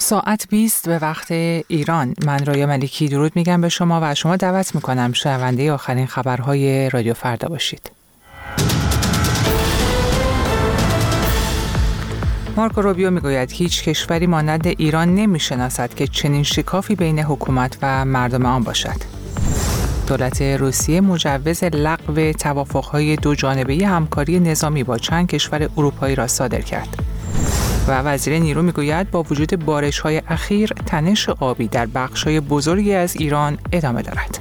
ساعت 20 به وقت ایران. من رایا ملیکی درود میگم به شما و شما دعوت میکنم شنونده آخرین خبرهای رادیو فردا باشید. مارکو روبیو میگوید هیچ کشوری مانند ایران نمیشناسد که چنین شکافی بین حکومت و مردم آن باشد. دولت روسیه مجوز لغو توافق‌های دوجانبه همکاری نظامی با چند کشور اروپایی را صادر کرد. و وزیر نیرو میگوید با وجود بارش‌های اخیر تنش آبی در بخش‌های بزرگی از ایران ادامه دارد.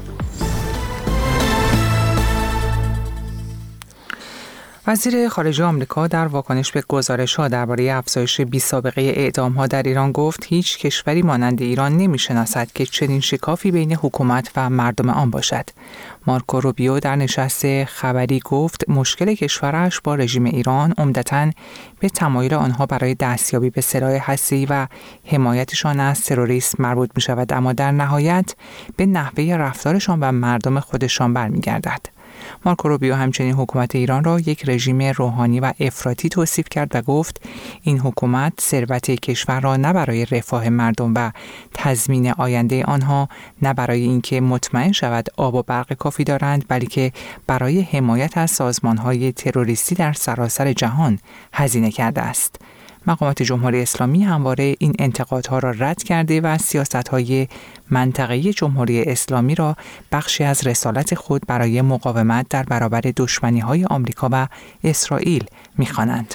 وزیر خارجه آمریکا در واکنش به گزارش‌ها درباره افزایش بی‌سابقه اعدام‌ها در ایران گفت هیچ کشوری مانند ایران نمی‌شناسد که چنین شکافی بین حکومت و مردم آن باشد. مارکو روبیو در نشست خبری گفت مشکل کشورش با رژیم ایران عمدتاً به تمایل آنها برای دستیابی به سلاح هسته‌ای و حمایتشان از تروریسم مربوط می‌شود، اما در نهایت به نحوه رفتارشان و مردم خودشان برمیگردد. مارکو روبیو همچنین حکومت ایران را یک رژیم روحانی و افراطی توصیف کرد و گفت این حکومت ثروت کشور را نه برای رفاه مردم و تضمین آینده آنها، نه برای اینکه مطمئن شود آب و برق کافی دارند، بلکه برای حمایت از سازمان‌های تروریستی در سراسر جهان هزینه کرده است. مقامات جمهوری اسلامی همواره این انتقادها را رد کرده و سیاست‌های منطقه‌ای جمهوری اسلامی را بخشی از رسالت خود برای مقاومت در برابر دشمنی‌های آمریکا و اسرائیل می‌خوانند.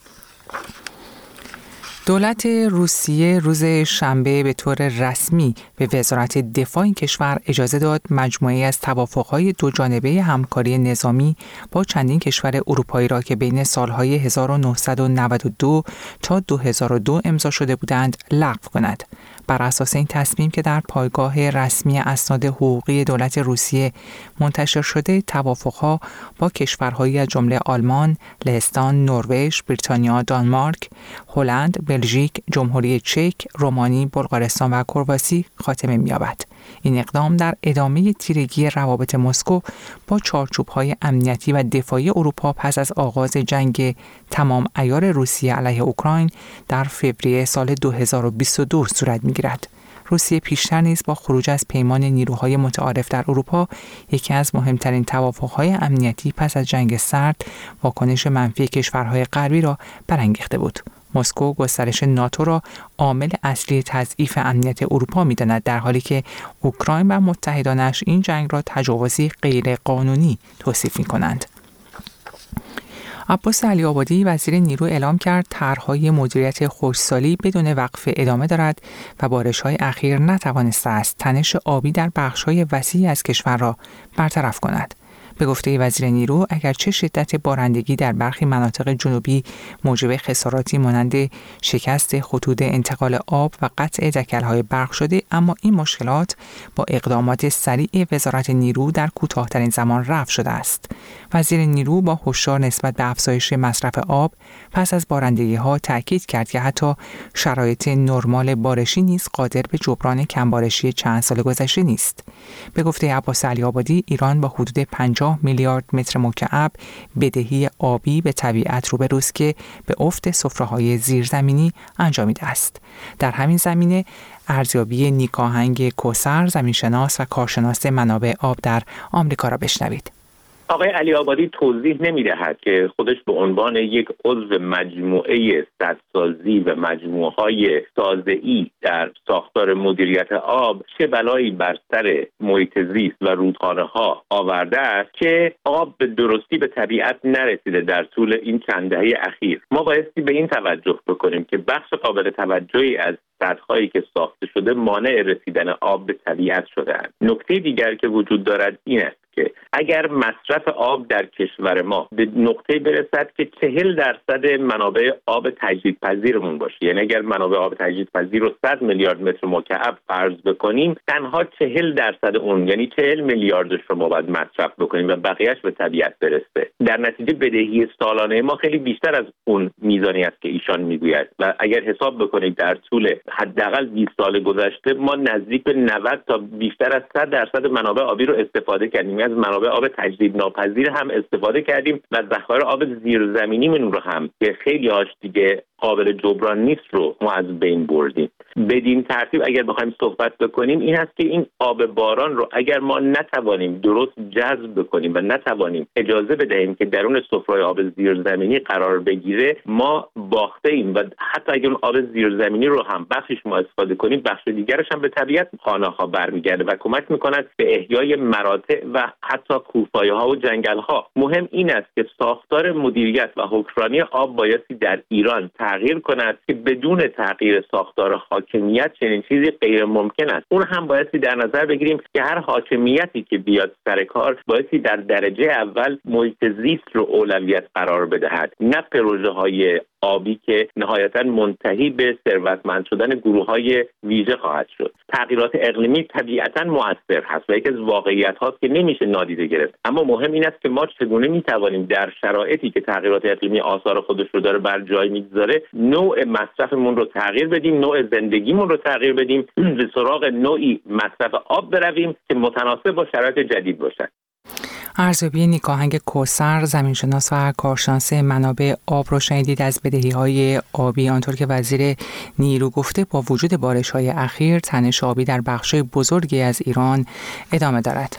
دولت روسیه روز شنبه به طور رسمی به وزارت دفاع این کشور اجازه داد مجموعه‌ای از توافق‌های دوجانبه همکاری نظامی با چندین کشور اروپایی را که بین سال‌های 1992 تا 2002 امضا شده بودند لغو کند. بر اساس این تصمیم که در پایگاه رسمی اسناد حقوقی دولت روسیه منتشر شده، توافق‌ها با کشورهایی از جمله آلمان، لهستان، نروژ، بریتانیا، دانمارک، هلند، بلژیک، جمهوری چک، رومانی، بلغارستان و کرواسی خاتمه می‌یابد. این اقدام در ادامه تیرگی روابط مسکو با چارچوب‌های امنیتی و دفاعی اروپا پس از آغاز جنگ تمام عیار روسیه علیه اوکراین در فوریه سال 2022 صورت می‌گیرد. روسیه پیشتر نیز با خروج از پیمان نیروهای متعارف در اروپا، یکی از مهمترین توافق‌های امنیتی پس از جنگ سرد، واکنش منفی کشورهای غربی را برانگیخته بود. مسکو گسترش ناتو را عامل اصلی تضعیف امنیت اروپا می‌داند، در حالی که اوکراین و متحدانش این جنگ را تجاوزی غیر قانونی توصیف می‌کنند. عباس علی‌آبادی وزیر نیرو اعلام کرد طرح‌های مدیریت خشکسالی بدون وقفه ادامه دارد و بارش‌های اخیر نتوانسته است تنش آبی در بخش‌های وسیعی از کشور را برطرف کند. به گفته وزیر نیرو، اگرچه شدت بارندگی در برخی مناطق جنوبی موجب خساراتی مانند شکست خطوط انتقال آب و قطع دکل‌های برق شده، اما این مشکلات با اقدامات سریع وزارت نیرو در کوتاه‌ترین زمان رفع شده است. وزیر نیرو با هشدار نسبت به افزایش مصرف آب پس از بارندگی‌ها تأکید کرد که حتی شرایط نرمال بارشی نیز قادر به جبران کمبارشی چند سال گذشته نیست. به گفته عباس علی‌آبادی، ایران با حدود 50 میلیارد متر مکعب بدهی آبی به طبیعت روبروست که به افت سفره‌های زیرزمینی انجامیده است. در همین زمینه ارزیابی نیکاهنگ کوثر، زمینشناس و کارشناس منابع آب در آمریکا را بشنوید. آقای علی‌آبادی توضیح نمی‌دهد که خودش به عنوان یک عضو مجموعه سدسازی و مجموعه‌های سازه‌ای در ساختار مدیریت آب چه بلایی بر سر محیط زیست و رودخانه‌ها آورده است که آب به درستی به طبیعت نرسیده در طول این چند دهه اخیر. ما بایستی به این توجه بکنیم که بخش قابل توجهی از سدهایی که ساخته شده مانع رسیدن آب به طبیعت شده‌اند. نکته دیگر که وجود دارد این است که اگر مصرف آب در کشور ما به نقطه برسد که 40% منابع آب تجدیدپذیرمون باشه، یعنی اگر منابع آب تجدیدپذیر رو 100 میلیارد متر مکعب فرض بکنیم، تنها 40% اون یعنی 40 میلیاردش رو ما باید مصرف بکنیم و بقیه‌اش به طبیعت برسه. در نتیجه بدهی سالانه ما خیلی بیشتر از اون میزانی است که ایشان میگوید و اگر حساب بکنید در طول حداقل 20 سال گذشته ما نزدیک به 90 تا بیشتر از 100% منابع آبی رو استفاده کردیم. از منابع آب تجدیدناپذیر هم استفاده کردیم و ذخایر آب زیرزمینیمون رو هم که خیلی هاش دیگه قابل جبران نیست رو ما از بین بردیم. بدین ترتیب اگر بخوایم صحبت بکنیم این هست که این آب باران رو اگر ما نتوانیم درست جذب بکنیم و نتوانیم اجازه بدهیم که درون سفره آب زیرزمینی قرار بگیره، ما باخته ایم و حتی اگر اون آب زیرزمینی رو هم بخشش ما استفاده کنیم، بخش دیگرش هم به طبیعت خانه‌ها برمیگرده و کمک می‌کند به احیای مراتع و حتی کوهپایه‌ها و جنگل‌ها. مهم این است که ساختار مدیریت و حکمرانی آب بایستی در ایران تغییر کند که بدون تغییر ساختار حاکمیت چنین چیزی غیر ممکن است. اون هم بایستی در نظر بگیریم که هر حاکمیتی که بیاد سر کار بایستی در درجه اول محیط زیست رو اولویت قرار بدهد، نه پروژه‌های آبی که نهایتاً منتهی به ثروتمند شدن گروه‌های ویژه خواهد شد. تغییرات اقلیمی طبیعتاً مؤثر هست و یکی از واقعیت‌هاست که نمیشه نادیده گرفت، اما مهم این است که ما چگونه می‌توانیم در شرایطی که تغییرات اقلیمی آثار خودش رو داره بر جای می‌گذاره نوع مصرفمون رو تغییر بدیم، نوع زندگیمون رو تغییر بدیم، به سراغ نوعی مصرف آب برویم که متناسب با شرایط جدید باشد. ارزیابی نیکاهنگ کوثر، زمینشناس و کارشناس منابع آب رو شنیدید از بدهی‌های آبی. آنطور که وزیر نیرو گفته با وجود بارش‌های اخیر تنش آبی در بخش‌های بزرگی از ایران ادامه دارد.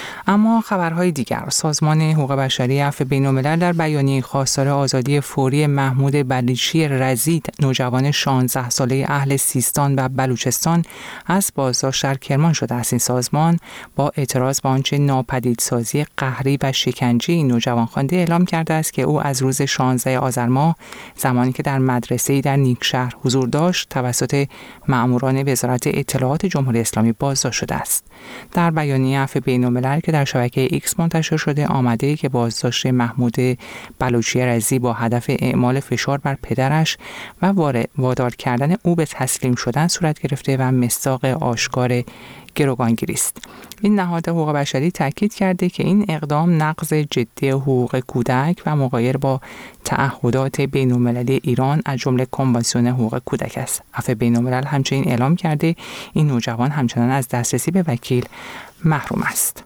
اما خبرهای دیگر، سازمان حقوق بشری عفو بین‌الملل در بیانیه خواستار آزادی فوری محمود بلیچی رضی، نوجوان 16 ساله اهل سیستان و بلوچستان از بازداشت در کرمان شده است. این سازمان با اعتراض به آنچه ناپدیدسازی قهری و شکنجه این نوجوان خوانده اعلام کرده است که او از روز 16 آذر ماه زمانی که در مدرسه‌ای در نیکشهر حضور داشت توسط مأموران وزارت اطلاعات جمهوری اسلامی بازداشت شده است. در بیانیه عفو بین‌الملل که در شبکه ایکس منتشر شده آمده که بازداشت محمود بلوچی رضی با هدف اعمال فشار بر پدرش و وادار کردن او به تسلیم شدن صورت گرفته و مصداق آشکار گروگانگیری است. این نهاد حقوق بشری تاکید کرده که این اقدام نقض جدی حقوق کودک و مغایر با تعهدات بین‌المللی ایران از جمله کنوانسیون حقوق کودک است. عفو بین‌الملل همچنین اعلام کرده این نوجوان همچنان از دسترسی به وکیل محروم است.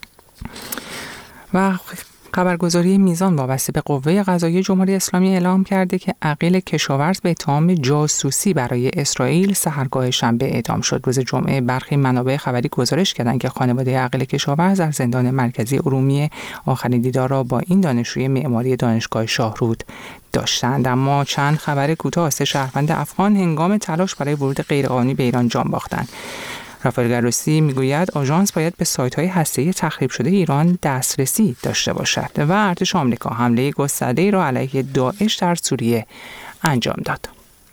و خبرگزاری میزان وابسته به قوه قضاییه جمهوری اسلامی اعلام کرده که عقیل کشاورز به اتهام جاسوسی برای اسرائیل سحرگاه شنبه اعدام شد. روز جمعه برخی منابع خبری گزارش کردند که خانواده عقیل کشاورز در زندان مرکزی ارومیه آخرین دیدار را با این دانشجوی معماری دانشگاه شاهرود داشتند. اما چند خبر کوتاه، 3 شهروند افغان هنگام تلاش برای ورود غیرقانونی به ایران جان باختند. رافائل گروسی میگوید آژانس باید به سایت‌های هسته‌ای تخریب شده ایران دسترسی داشته باشد. و ارتش آمریکا حمله گسترده‌ای را علیه داعش در سوریه انجام داد.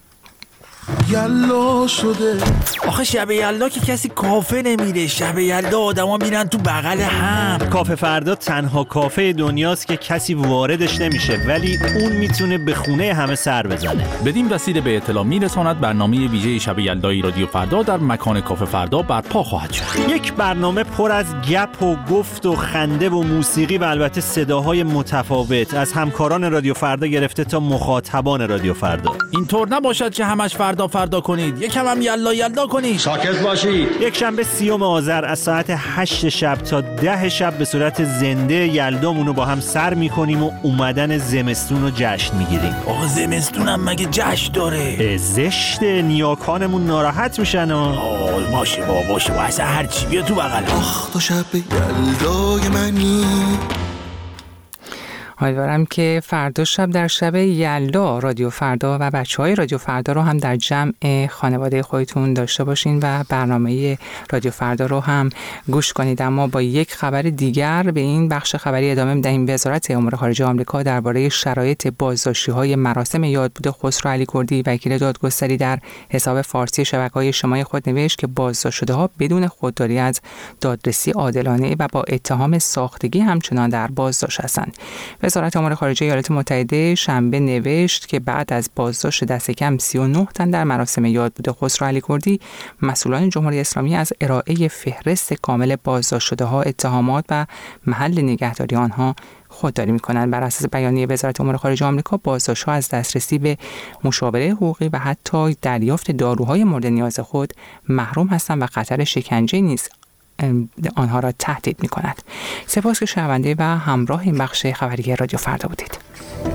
یلا شده آخه شب یلا که کسی کافه نمیره، شب یلا آدما میرن تو بغل هم. کافه فردا تنها کافه دنیاست که کسی واردش نمیشه، ولی اون میتونه به خونه همه سر بزنه. بدین وسیله به اطلاع میرساند برنامه ویژه شب یلدای رادیو فردا در مکان کافه فردا برپا خواهد شد. یک برنامه پر از گپ و گفت و خنده و موسیقی و البته صداهای متفاوت از همکاران رادیو فردا گرفته تا مخاطبان رادیو فردا. اینطور نباشد که همش فردا کنید، یکم هم یلا کنید. ساکت باشید. یک شنبه 30 آذر از ساعت 8 شب تا 10 شب به صورت زنده یلدامونو با هم سر میکنیم و اومدن زمستون رو جشن میگیریم. آقا زمستون هم مگه جشن داره؟ زشت، نیاکانمون ناراحت میشن. باشه اصلا هر چی بیا تو بغل. آخ تو شب یلدای منی. امیدوارم که فردا شب در شب یلدا رادیو فردا و بچه‌های رادیو فردا رو هم در جمع خانواده خودتون داشته باشین و برنامه رادیو فردا رو هم گوش کنید. اما با یک خبر دیگر به این بخش خبری ادامه می‌دهیم. وزارت امور خارجه آمریکا درباره شرایط بازداشتی‌های مراسم یادبود خسرو علیکردی، وکیل دادگستری در حساب فارسی شبکه‌های اجتماعی خود نوشت که بازداشت شده‌ها بدون خودداری از دادرسی عادلانه و با اتهام ساختگی همچنان در بازداشت هستند. وزارت امور خارجه ایالات متحده شنبه نوشت که بعد از بازداشت دست کم 39 تن در مراسم یادبود خسرو علیکردی، مسئولان جمهوری اسلامی از ارائه فهرست کامل بازداشت شده‌ها، اتهامات و محل نگهداری آنها خودداری می‌کنند. بر اساس بیانیه وزارت امور خارجه آمریکا، بازداشت‌ها از دسترسی به مشاوره حقوقی و حتی دریافت داروهای مورد نیاز خود محروم هستند و خطر شکنجه نیز آنها را تهدید می کند. سپاس که شنونده و همراه این بخش خبری رادیو فردا بودید.